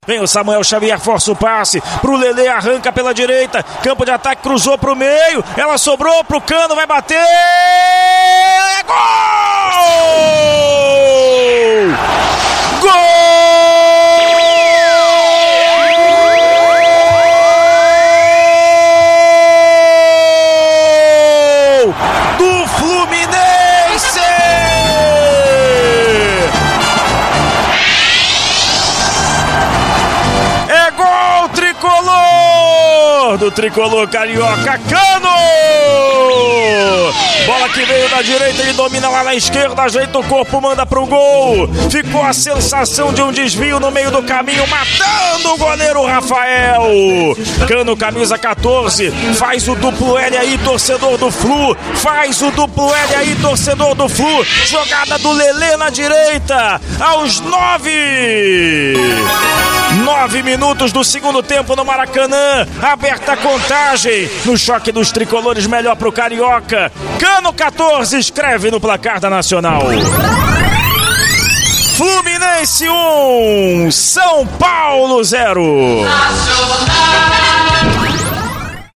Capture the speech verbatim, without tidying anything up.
Vem o Samuel Xavier, força o passe pro Lelê, arranca pela direita, campo de ataque, cruzou pro meio, ela sobrou pro Cano, vai bater, é gol! Gol do Fluminense! Tricolor do tricolor carioca, Cano! Bola que veio da direita, ele domina lá na esquerda, ajeita o corpo, manda pro gol. Ficou a sensação de um desvio no meio do caminho, matando o goleiro Rafael. Cano, camisa catorze, faz o duplo L aí, torcedor do Flu. Faz o duplo L aí, torcedor do Flu. Jogada do Lelê na direita, aos nove. Nove minutos do segundo tempo no Maracanã, aberta a contagem, no choque dos tricolores, melhor pro Carioca. Cano catorze escreve no placar da Nacional. Fluminense um, São Paulo zero. Nacional.